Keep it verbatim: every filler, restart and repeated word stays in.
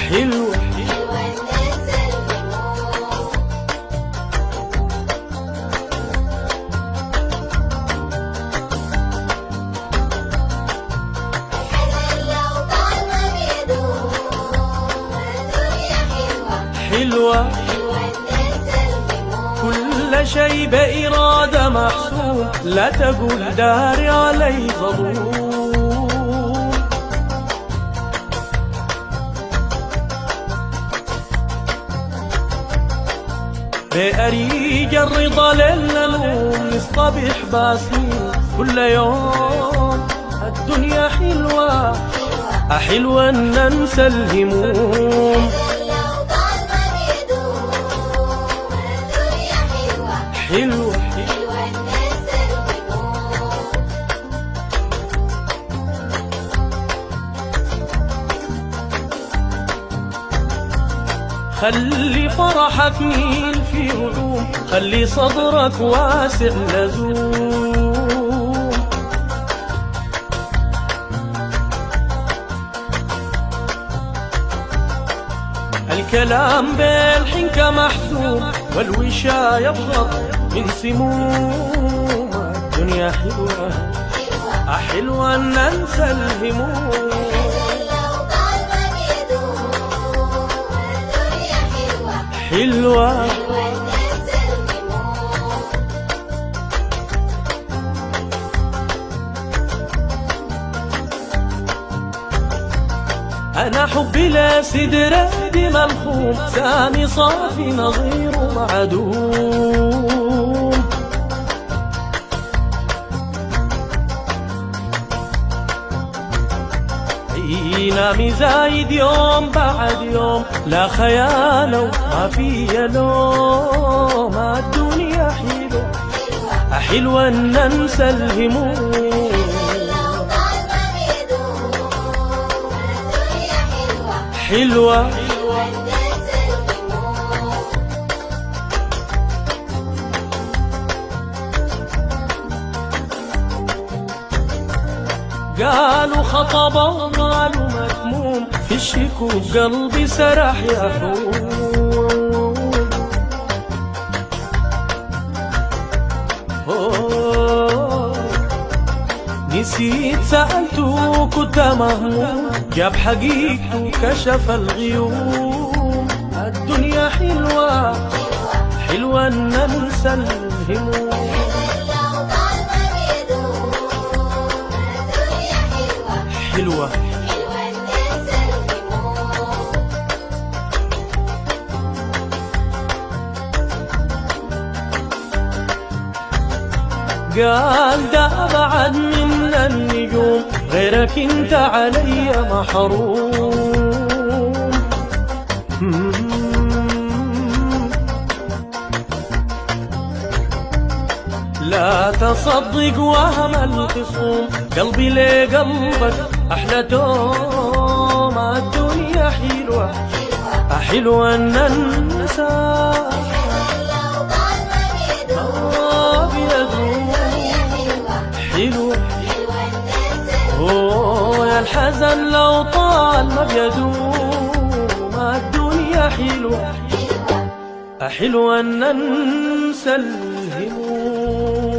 حلوة حلوة كل شي بإرادة محسوم، لا تقول داري علي ظلوم. بأريج الرضا للنوم نصطبح باسمين كل يوم. الدنيا حلوة حلوة ان ننسى الهموم. حلوة خلي فرحك ميل في هدوم، خلي صدرك واسع لزوم. الكلام بالحنكة محسوم، والوشا يبغض من سموم. الدنيا حلوة حلوة ان ننسى الهموم. حلوة أنا حبي لسدرة دي ملخوم، سامي صافي نظير معدوم. ينامي زايد يوم بعد يوم، لا خيانة وما فيها لوم. الدنيا حلوة حلوة ان ننسى الهموم. حلوة قالوا خطبة وماله مكموم، في الشكوك قلبي سرح يحوم. نسيت سألته كنت مهموم، جاب حقيقته كشف الغيوم. الدنيا حلوة حلوة ان ننسى الهموم. حلوة قال ده أبعد من النجوم، غيرك انت علي محروم. لا تصدق وهم الخصوم، قلبي لقلبك أحلى دوم. الدنيا حلوة حلوة ان ننسى حلوة. أوه يا الحزن لو طال ما بيدوم. الدنيا حلوة حلوة ان ننسى الهموم.